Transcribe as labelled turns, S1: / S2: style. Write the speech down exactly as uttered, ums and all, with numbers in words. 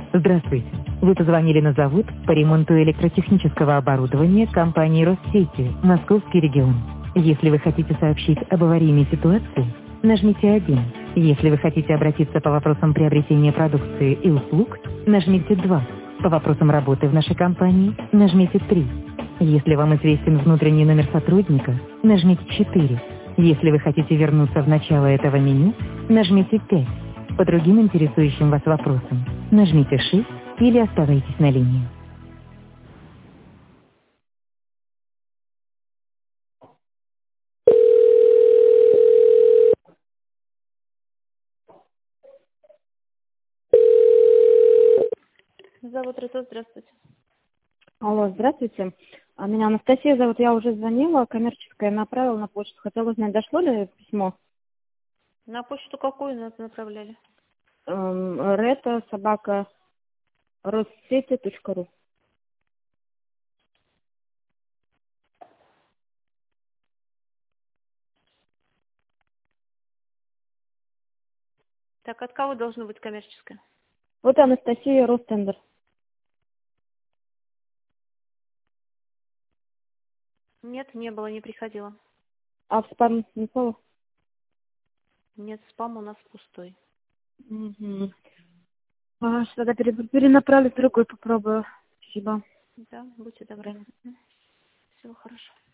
S1: Здравствуйте. Вы позвонили на завод по ремонту электротехнического оборудования компании «Россети», Московский регион. Если вы хотите сообщить об аварийной ситуации, нажмите один. Если вы хотите обратиться по вопросам приобретения продукции и услуг, нажмите два. По вопросам работы в нашей компании, нажмите три. Если вам известен внутренний номер сотрудника, нажмите четыре. Если вы хотите вернуться в начало этого меню, нажмите пять. По другим интересующим вас вопросам, нажмите шесть или оставайтесь на линии.
S2: Зовут Риту, здравствуйте.
S3: Алло, здравствуйте. А, Меня Анастасия зовут, я уже звонила, коммерческая направила на почту. Хотела узнать, дошло ли письмо?
S2: На почту какую нас направляли?
S3: Эм, Рета, собака, россети точка ру.
S2: Так, от кого должно быть коммерческое?
S3: Вот Анастасия, Ростендер.
S2: Нет, не было, не приходило.
S3: А в спам не слово?
S2: Нет, спам у нас пустой.
S3: Угу. А, тогда пере- перенаправлю, другой попробую. Спасибо.
S2: Да, будьте добры. Всего хорошего.